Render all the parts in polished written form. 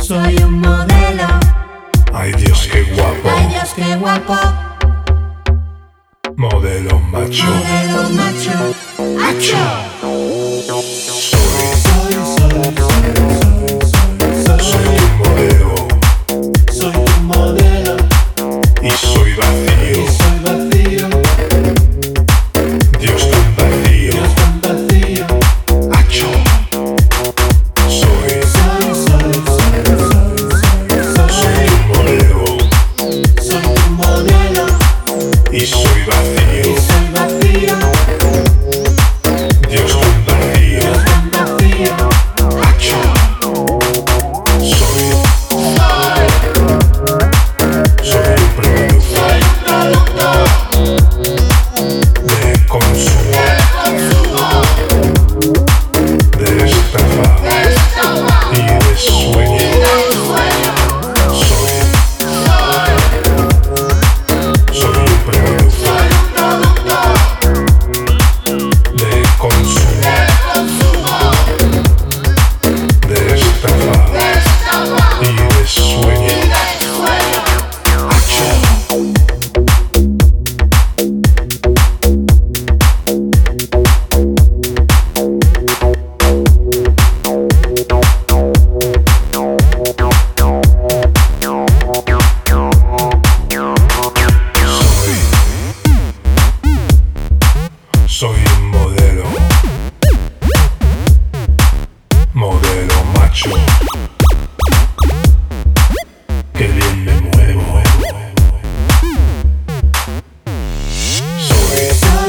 Soy un modelo. Ay Dios, qué guapo. Ay Dios, qué guapo. Modelo macho. Modelo macho. ¡Acho! Soy un modelo. Soy un modelo. Y soy vacío. Soy vacío. Dios tan vacío. Dios tan vacío. Acho. Soy un modelo. Soy un modelo. Y soy vacío. Soy vacío. Dios tan vacío. Tan vacío. Acho. Soy un productor de consumo, de estafa y de sueño. Soy un productor de consumo, de estafa y de sueño. Acho. Soy un modelo, modelo macho, que bien me muevo. Soy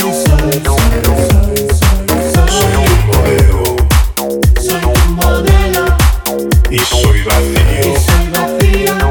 un modelo Soy un modelo. y soy vacío. Soy vacío.